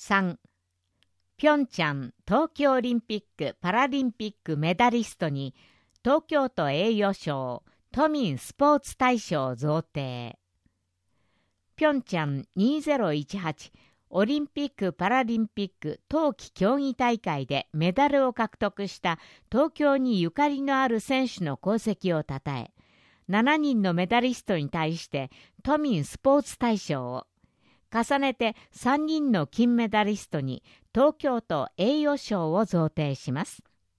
3、ピョンチャン冬季オリンピック・パラリンピックメダリストに東京都栄誉賞、都民スポーツ大賞贈呈。ピョンチャン2018オリンピック・パラリンピック冬季競技大会でメダルを獲得した東京にゆかりのある選手の功績をたたえ、7人のメダリストに対して都民スポーツ大賞を、重ねて3人の金メダリストに東京都栄誉賞を贈呈します。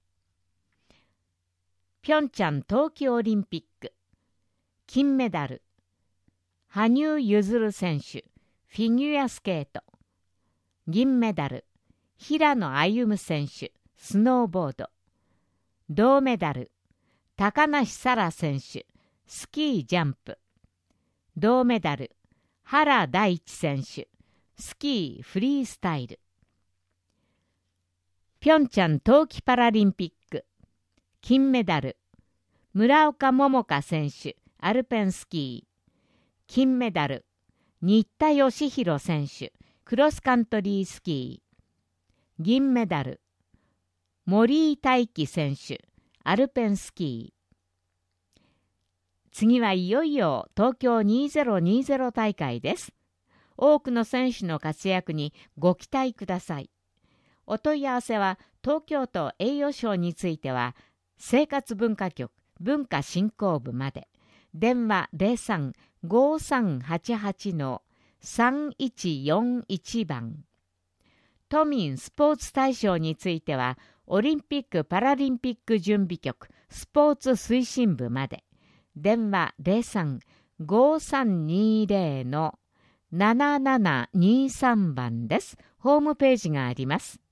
ピョンチャン冬季オリンピック金メダル、羽生結弦選手フィギュアスケート。銀メダル、平野歩夢選手スノーボード。銅メダル、高梨沙羅選手スキージャンプ。銅メダル、原大地選手スキーフリースタイル。ピョンチャン冬季パラリンピック金メダル、村岡桃佳選手アルペンスキー。金メダル、新田佳浩選手クロスカントリースキー。銀メダル、森井大輝選手アルペンスキー。次はいよいよ東京2020大会です。多くの選手の活躍にご期待ください。お問い合わせは東京都栄誉賞については生活文化局文化振興部まで。電話03-5388-3141番。都民スポーツ大賞についてはオリンピック・パラリンピック準備局スポーツ推進部まで。電話03-5320-7723番です。ホームページがあります。